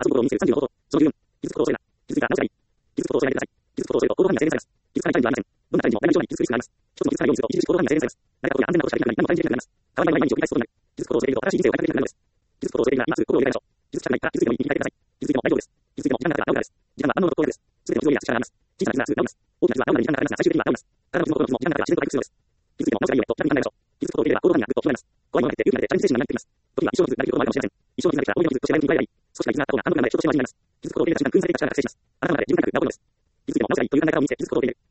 遊ぶ行動を見せる30のこと。その14。傷つくことを恐れな。傷ついたら直したらいい。傷つくことを恐れないでください。傷つくことを恐れると行動範囲が制限されます。傷つかない範囲はありません。どんなチャレンジも悩み症に傷つくリスクがあります。一つの傷つかないようにすると著しく行動範囲が制限されます。誰かとや安全なことをしかできなくなり何もチャレンジできなくなります。代わりに毎日を繰り返すことになる。傷つくことを恐れると新しい人生を選択できなくなるのです。傷つくことを恐れるなら今すぐ行動を入れ替えましょう。傷つきたくないから傷ついてもいいに言い換えてください。傷ついても大丈夫です。傷ついても時間がかかるから治るからです。時間は万能の特効薬です。すべての傷よりは力があります。小さな傷はすぐ治ります。大きな傷は治るまでに時間がかかりますが最終的には治ります。体の傷も心の傷も時間がかかり自然と回復するのです。傷ついても治せばいいよねと気楽に考えましょう。傷つくことを受ければ行動範囲がぐっと広がります。怖いものが減って勇気が出てチャレンジ精神がなくなってきます。時には一生の傷ができることもあるかもしれません。一生の傷ができたら思いの傷として来年に加えればいい。少しな傷があった方が何度か前人としてまじになります。傷つくことを受ける瞬間、訓された力が覚醒します。あなたの中で自分から学ぶことです。傷ついても治せばいいという考え方を見せ、傷つくことを受ける。